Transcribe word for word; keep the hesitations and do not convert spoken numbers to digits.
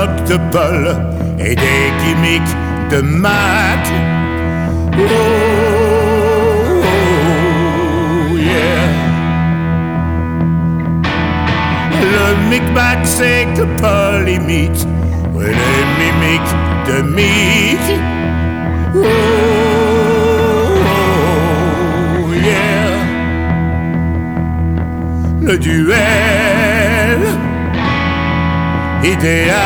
moque de Paul et des gimmicks de Mac. Oh, oh, yeah. Le micmac c'est que Paul imite, ouais, les mimiques de Mick. Oh, oh, yeah. Le duel idéal.